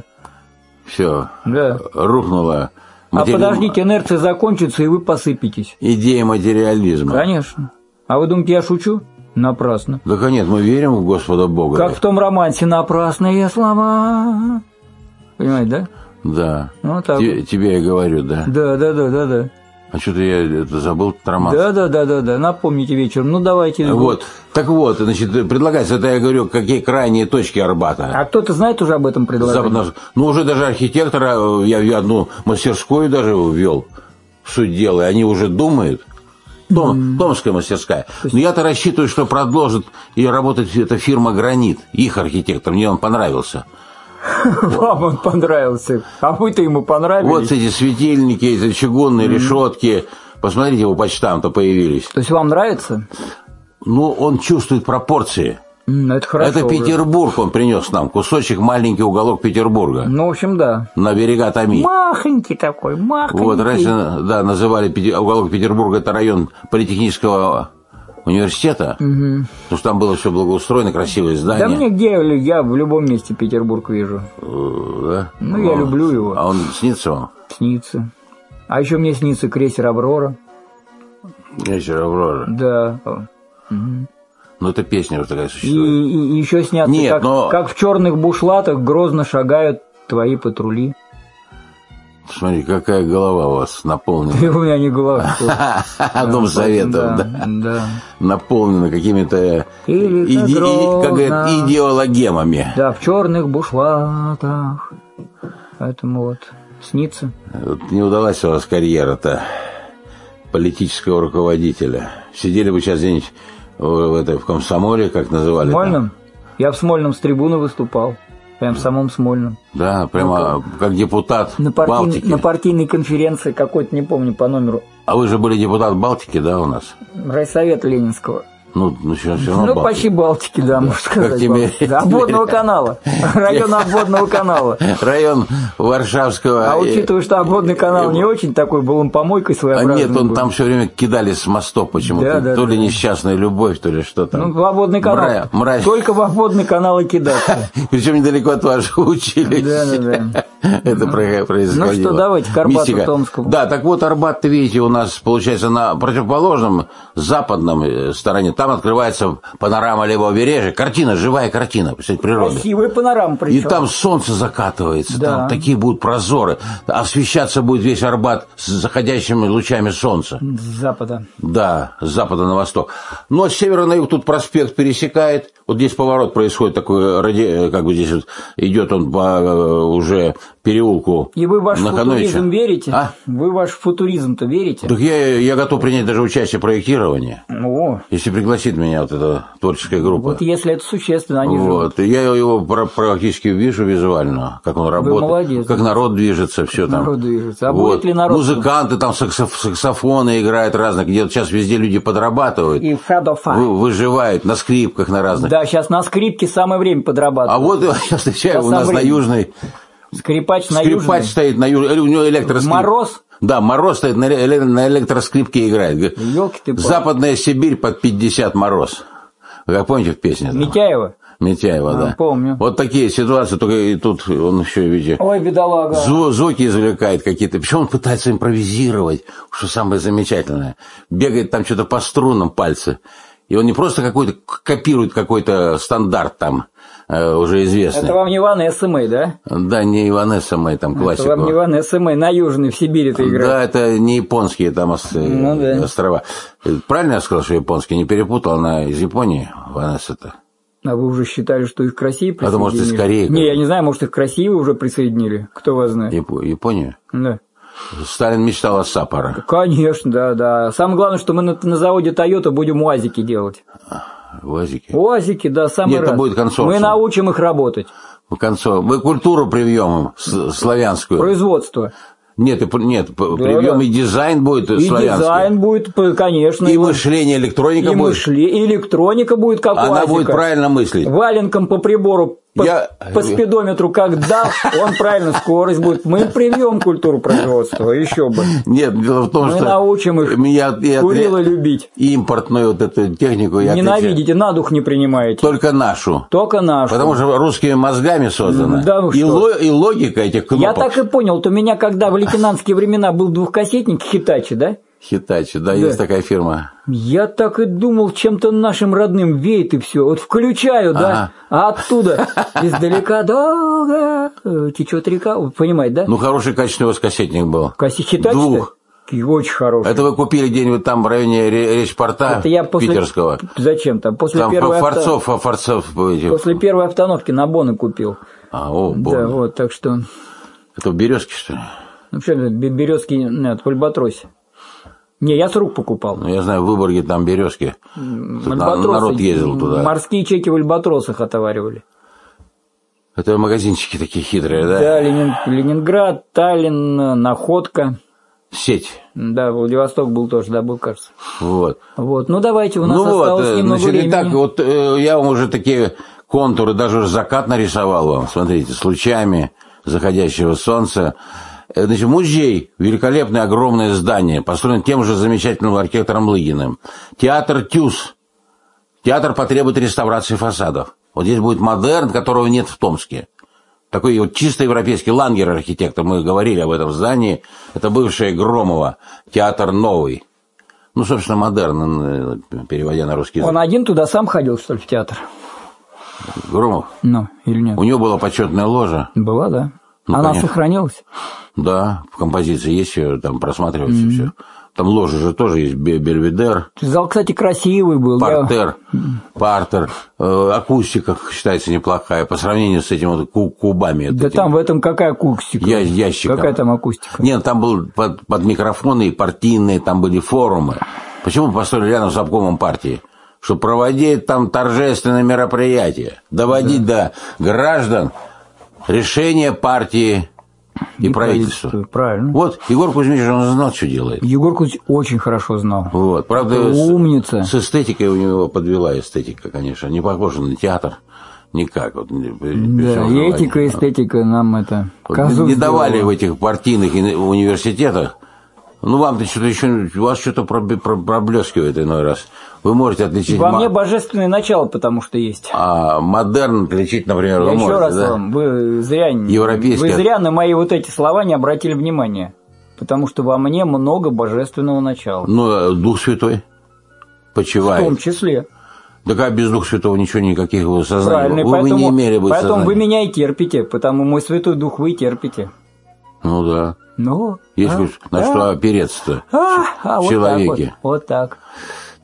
Все. Да. Рухнула. Матери... А подождите, инерция закончится, и вы посыпетесь. Идея материализма. Конечно. А вы думаете, я шучу? Напрасно. Да нет, мы верим в Господа Бога. Как в том романсе «Напрасные слова». Понимаете, да? Да. Вот так Тебе, вот. тебе я говорю, да? Да, да, да, да, да. А что-то я это забыл, этот романс. Да, да, да, да, да. Напомните вечером. Ну, давайте. Вот. Так вот, значит, предлагается, это я говорю, какие крайние точки Арбата. А кто-то знает уже об этом предложении? Западно... Ну, уже даже архитектора, я, я одну мастерскую даже ввел в суть дела, и они уже думают. Том, mm. Томская мастерская. Есть... Но я-то рассчитываю, что продолжит и работать эта фирма «Гранит», их архитектор, мне он понравился. Вам он понравился, а вы-то ему понравились. Вот эти светильники, эти чугунные mm. решетки, посмотрите, его почтам-то появились. То есть вам нравится? Ну, он чувствует пропорции. Mm, это хорошо. Это Петербург он принес нам, кусочек, маленький уголок Петербурга. Ну, в общем, да. На берега Томи. Махонький такой, махонький. Вот, раньше, да, называли уголок Петербурга, это район политехнического университета, угу. Потому что там было все благоустроено, красивое здание. Да мне где, я в любом месте Петербург вижу. Да? Ну, я он, люблю его. А он снится вам? Снится. А еще мне снится крейсер «Аврора». Крейсер «Аврора». Да. Угу. Ну, это песня вот такая существует. И, и, и еще снятся, Нет, как, но... как в черных бушлатах грозно шагают твои патрули. Смотри, какая голова у вас наполнена. У меня не голова. Дом советов, да. Наполнена какими-то идеологемами. Да, в черных бушлатах. Поэтому вот снится. Не удалась у вас карьера-то политического руководителя. Сидели бы сейчас где-нибудь в, этой, в комсомоле, как называли. В Смольном? Я в Смольном с трибуны выступал. Прям в самом Смольном. Да, прямо ну, как депутат на партий, Балтики. На партийной конференции какой-то, не помню по номеру. А вы же были депутат Балтики, да, у нас? Райсовета Ленинского. Ну, ну, все, все равно ну Балтики. почти Балтики, да, можно сказать. Как тебе... да, обводного канала. Район обводного канала. Район Варшавского. А учитывая, что обводный канал не очень такой, был он помойкой своеобразной. А нет, он был. Там все время кидали с мостов почему-то. Да, да, то да. ли несчастная любовь, то ли что-то. Ну, в обводный канал. Мра... Мразь. Только в обводный канал и кидаться. Причем недалеко от вашего училища. Да, да, да. Это происходило. Ну что, давайте к Арбату Томскому. Да, так вот, Арбат, видите, у нас, получается, на противоположном западном стороне, там открывается панорама левого побережья. Картина, живая картина, представляете, природа. Красивая панорама причем. И там солнце закатывается, да. Там такие будут прозоры. Освещаться будет весь Арбат с заходящими лучами солнца. С запада. Да, с запада на восток. Но с севера на юг тут проспект пересекает. Вот здесь поворот происходит такой, ради, как бы здесь вот идет он по уже переулку. И вы в ваш Нахановича. Футуризм верите? А? Вы в ваш футуризм-то верите? Так я, я готов принять даже участие в проектировании. О. Если пригласит меня вот эта творческая группа. Вот если это существенно, они вот. живут. Я его практически вижу визуально, как он работает, молодец. как народ движется, все там. Народ движется. А вот. будет ли народ? Музыканты там саксоф, саксофоны играют разные, где сейчас везде люди подрабатывают. И фадофа. Вы, выживают на скрипках на разных. Да, сейчас на скрипке самое время подрабатывать. А вот я встречаю у нас время. на Южной. Скрипач на Скрипач Южной. стоит на Южной. У него электроскрип. Мороз? Да, Мороз стоит на, на электроскрипке играет. Ёлки ты, Западная Сибирь под пятьдесят Мороз. Вы как помните в песне? Там? Митяева? Митяева, а, да. Помню. Вот такие ситуации, только и тут он еще, видите, ой, бедолага. Зву- звуки извлекает какие-то. Причем он пытается импровизировать, что самое замечательное. Бегает там что-то по струнам пальцы. И он не просто какой-то копирует какой-то стандарт там, э, уже известный. Это вам не Ванесса Мэй, да? Да, не Иванесса Мэй, там классика. Это вам не Ванесса Мэй, на Южной, в Сибири-то играет. Да, это не японские там ос- Ну, да. острова. Правильно я сказал, что японские? Не перепутал, она из Японии, Ванесса-то. А вы уже считали, что их к России присоединили? А то, может, из Кореи. Не, я не знаю, может, их к России уже присоединили. Кто вас знает? Яп- Японию? Да. Сталин мечтал о Саппоро. Конечно, да, да. Самое главное, что мы на, на заводе Toyota будем УАЗики делать. УАЗики? УАЗики, да, самый Нет, раз. это будет консорциум. Мы научим их работать. В конце. Мы культуру привьем им, с- славянскую. Производство. Нет, и, нет, привьем да. и дизайн будет И славянский. дизайн будет, конечно. И его- мышление, электроника и будет. мышле- и электроника будет как Она УАЗика. будет правильно мыслить. Валенком по прибору, по, Я- по спидометру как дал, он правильно скорость будет. Мы привьем культуру производства, еще бы. Нет, дело в том, Мы что научим их я, я, Курила любить. импортную вот эту технику я Ненавидите, на дух не принимаете. только нашу. Только нашу. Потому что русскими мозгами создано. Да ну и, что? ло- и логика этих кнопок. Я так и понял, вот у меня, когда в лейтенантские времена был двухкассетник Хитачи, да? Хитачи, да, есть такая фирма. Я так и думал, чем-то нашим родным веет и все. Вот включаю, да, а оттуда издалека долго течет река. Вы понимаете, да? Ну, хороший качественный у вас кассетник был. Кассет Хитачи? Двух. Очень хороший. Это вы купили где-нибудь там в районе Ре- Речпорта Это я после... питерского. Зачем там? После Там первой авто- форцов, а форцов. этих- После первой остановки на Боны купил. А, о, Да, помню. вот, так что... Это в Березке, что ли? Ну, что это, Березки, нет, в Альбатросе. Не, я с рук покупал. Ну, я знаю, в Выборге там Березки. Тут на- Альбатросы, народ ездил туда. Морские чеки в Альбатросах отоваривали. Это магазинчики такие хитрые, да? Да, Ленин- Ленинград, Таллин, Находка. Сеть. Да, Владивосток был тоже, да, был, кажется. Вот. Вот, ну давайте, у нас Ну вот, осталось э, немного значит, времени. итак, вот э, я вам уже такие контуры, даже уже закат нарисовал вам, смотрите, с лучами заходящего солнца. Э, Значит, музей, великолепное огромное здание, построен тем же замечательным архитектором Лыгиным. Театр ТЮЗ. Театр потребует реставрации фасадов. Вот здесь будет модерн, которого нет в Томске. Такой вот чисто европейский Лангер архитектор, мы говорили об этом здании. Это бывшее Громово, театр новый. Ну, собственно, модерн, переводя на русский язык. Он один туда сам ходил, что ли, в театр? Громов? Ну, или нет? У него была почетная ложа. Была, да. Ну, Она конечно. сохранилась? Да, в композиции есть все, там просматривается mm-hmm. все. Там ложа же тоже есть, Бельведер. Зал, кстати, красивый был. Партер, я... партер, э, акустика считается неплохая по сравнению с этими вот кубами. Да этим. Там в этом какая акустика? Я, ящиком. Какая там акустика? Нет, там был под, под микрофоны и партийные, там были форумы. Почему построили рядом с обкомом партии? Чтобы проводить там торжественные мероприятия, доводить да. до граждан решения партии и, и правительства. правительство. Правильно. Вот, Егор Кузьмич, он знал, что делает. Егор Кузьмич очень хорошо знал. Вот, правда, умница. С, с эстетикой у него подвела эстетика, конечно, не похожа на театр. Никак. Вот, да, и этика, и эстетика нам это... Вот, не давали в этих партийных университетах. Ну, вам-то что-то еще, у вас что-то проблескивает иной раз. Вы можете отличить... Во мне божественное начало, потому что есть. А модерн отличить, например, Я вы еще можете, раз да? вам, вы зря, Европейский... вы зря на мои вот эти слова не обратили внимания. Потому что во мне много божественного начала. Ну, Дух Святой почивает. В том числе. Да как без Духа Святого ничего, никаких вы сознаний. Правильно, вы поэтому, не имели бы поэтому сознания. вы меня и терпите, потому мой Святой Дух вы терпите. Ну да. Ну, Есть а, на а, что опереться-то а, а, в вот человеке. Так вот, вот так.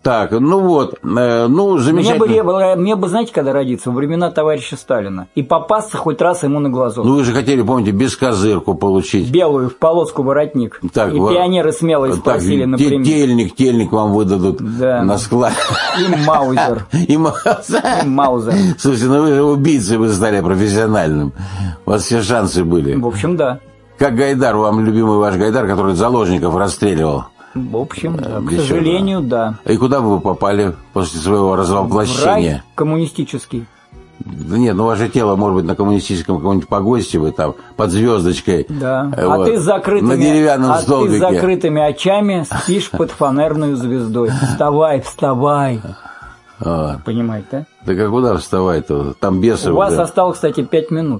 Так, ну вот, э, ну, замечательно. Мне бы, мне бы, знаете, когда родиться? Во времена товарища Сталина. И попасться хоть раз ему на глазок. Ну, вы же хотели, помните, бескозырку получить. Белую, в полоску воротник. Так, и вот, пионеры смело их спросили, например. Тельник, тельник вам выдадут да. на склад. И маузер. И маузер. И маузер. Слушайте, ну вы же убийцы, вы стали профессиональным. У вас все шансы были. В общем, да. Как Гайдар, вам любимый ваш Гайдар, который заложников расстреливал. В общем, да. К сожалению, да. И куда бы вы попали после своего развоплощения? В рай коммунистический. Да нет, ну ваше тело, может быть, на коммунистическом каком-нибудь погосте вы там, под звездочкой. Да. Вот, а ты с закрытыми, на деревянном а столбике. ты с закрытыми очами спишь под фонарную звездой. Вставай, вставай. А. Понимаете, да? Так а куда вставай-то? Там бесы. У вас да. осталось, кстати, пять минут.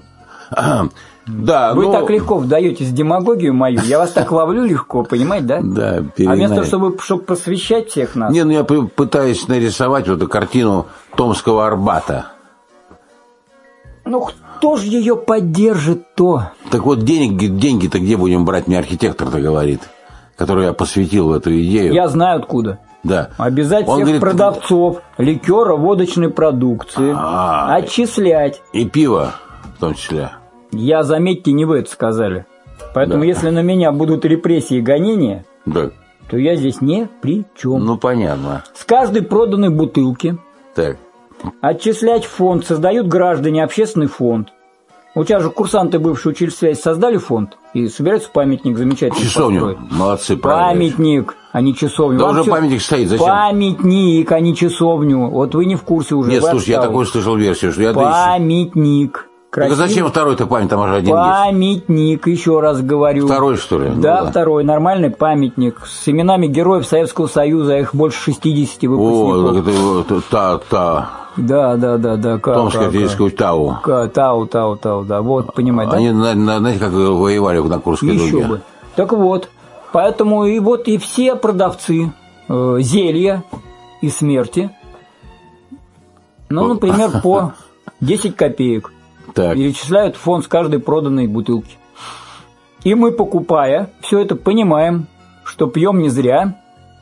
Да, вы ну... так легко вдаетесь в демагогию мою, я вас так ловлю легко, понимаете, да? Да, перенаем. А вместо того, чтобы, чтобы просвещать всех нас. Не, ну я пытаюсь нарисовать вот эту картину Томского Арбата. Ну кто же ее поддержит-то? Так вот денег, деньги-то где будем брать, мне архитектор-то говорит, который я посвятил в эту идею. Я знаю откуда. Да. Обязать Он всех говорит, продавцов ликера, водочной продукции а, отчислять. И пиво в том числе. Я, заметьте, не вы это сказали. Поэтому, да. если на меня будут репрессии и гонения, да. то я здесь ни при чем. Ну, понятно. С каждой проданной бутылки так. отчислять в фонд, создают граждане общественный фонд. У тебя же курсанты бывшие учили связь, создали фонд и собираются памятник замечательный часовню. построить. Молодцы, правильно. Памятник, а не часовню. Да вам уже все... памятник стоит, зачем? Памятник, а не часовню. Вот вы не в курсе уже. Нет, слушай, я такую слышал версию, что я... Памятник. Так а зачем второй-то памятник, там уже один памятник, есть. еще раз говорю. Второй, что ли? Да, ну, второй, нормальный памятник. С именами героев Советского Союза, их больше шестидесяти выпускников. О, это та-та. Да, да, да, да. Томская артиллерийская ТАУ. ТАУ, ТАУ, ТАУ, да. Вот, понимаете, Они, да? знаете, как воевали на Курской дуге. Еще бы. Так вот, поэтому и вот и все продавцы э, зелья и смерти, ну, например, по десять копеек. Так. Перечисляют в фонд с каждой проданной бутылки. И мы, покупая все это, понимаем, что пьем не зря,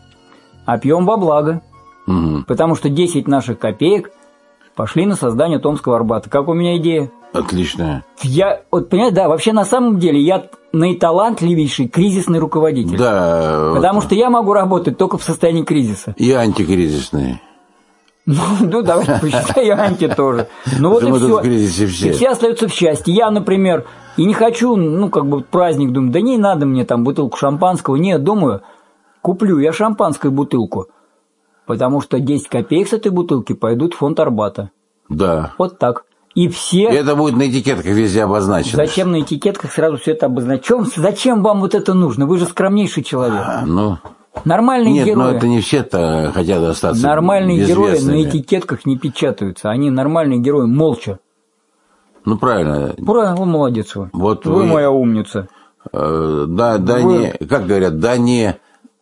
а пьем во благо. Угу. Потому что десять наших копеек пошли на создание Томского Арбата. Как у меня идея? Отличная. Я, вот понимаете, да, вообще на самом деле я наиталантливейший кризисный руководитель. Да. Потому вот. что я могу работать только в состоянии кризиса. И антикризисный. Ну, ну давайте посчитай, и анти тоже. Ну вот и все. все. И все остаются в счастье. Я, например, и не хочу, ну, как бы праздник, думаю, да не надо мне там бутылку шампанского. Нет, думаю, куплю я шампанскую бутылку. Потому что десять копеек с этой бутылки пойдут в фонд Арбата. Да. Вот так. И все... И это будет на этикетках везде обозначено. Зачем на этикетках сразу все это обозначено? Зачем вам вот это нужно? Вы же скромнейший человек. А, ну... Нормальные Нет, герои. но это не все-то хотят остаться Нормальные герои безвестными. на этикетках не печатаются. Они нормальные герои молча. Ну, правильно. Правильно, вы молодец вы. Вот вы, вы моя умница. Э, да, да вы... не... Как говорят, да не...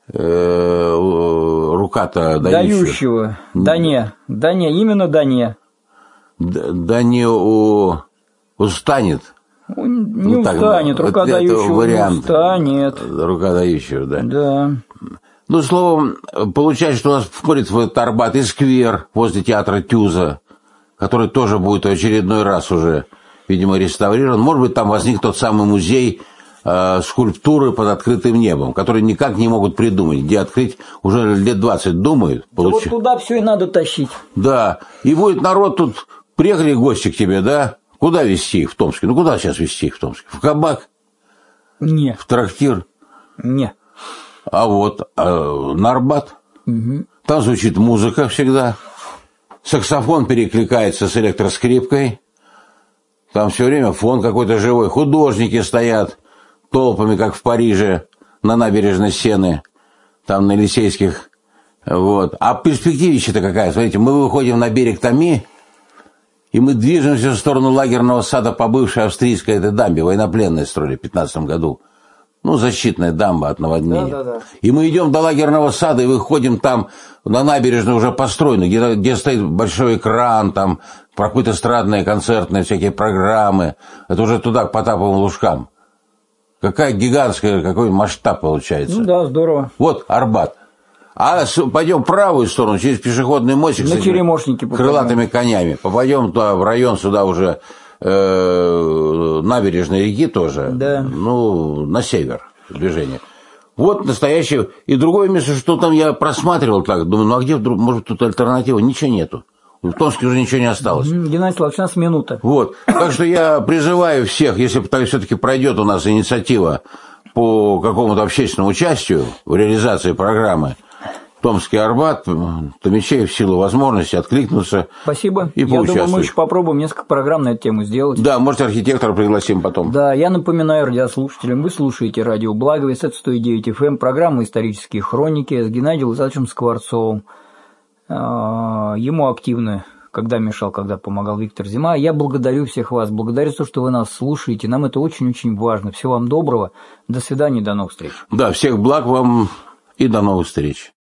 Э, рука-то дающего. Дающего. Да не. Да не. Именно да не. Да, да не у... устанет. Не ну, так, устанет, вот рука дающего вариант. не устанет. Рука дающего, да. Да. Ну, словом, получается, что у нас входит в этот Арбат и сквер возле театра Тюза, который тоже будет в очередной раз уже, видимо, реставрирован. Может быть, там возник тот самый музей э, скульптуры под открытым небом, который никак не могут придумать, где открыть, уже лет двадцать думают. Получ... Вот туда все и надо тащить. Да, и будет народ тут, приехали гости к тебе, да? Куда везти их в Томске? Ну, куда сейчас везти их в Томске? В кабак? Не. В трактир? Не. А вот а, на Арбат? Угу. Там звучит музыка всегда. Саксофон перекликается с электроскрипкой. Там все время фон какой-то живой. Художники стоят толпами, как в Париже, на набережной Сены. Там на Елисейских. Вот. А перспективища-то какая? Смотрите, мы выходим на берег Томи, и мы движемся в сторону лагерного сада по бывшей австрийской этой дамбе, военнопленной строили в пятнадцатом году. Ну, защитная дамба от наводнения. Да, да, да. И мы идем до лагерного сада и выходим там на набережную уже построенную, где, где стоит большой экран, там проходят эстрадные, концертные всякие программы. Это уже туда, к Потаповым Лужкам. Какая гигантская, какой масштаб получается. Ну да, здорово. Вот Арбат. А пойдем в правую сторону, через пешеходный мостик на с черемошники крылатыми конями. Попадем туда, в район, сюда уже э, набережной реки тоже. Да. Ну, на север движение. Вот настоящее. И другое место, что там я просматривал так, думаю, ну а где вдруг, может, тут альтернатива? Ничего нету. В Томске уже ничего не осталось. Геннадий Славович, у нас минута. Вот. Так что я призываю всех, если все-таки пройдет у нас инициатива по какому-то общественному участию в реализации программы «Томский Арбат», Томичей в силу возможности откликнуться. Спасибо. И я думаю, поучаствовать. мы еще попробуем несколько программ на эту тему сделать. Да, может, архитектора пригласим потом. Да, я напоминаю радиослушателям, вы слушаете радио Благовесть, это сто девять эф эм, программа «Исторические хроники» с Геннадием Владимировичем Скворцовым. Ему активно, когда мешал, когда помогал Виктор Зима. Я благодарю всех вас, благодарю за то, что вы нас слушаете. Нам это очень-очень важно. Всего вам доброго. До свидания, до новых встреч. Да, всех благ вам и до новых встреч.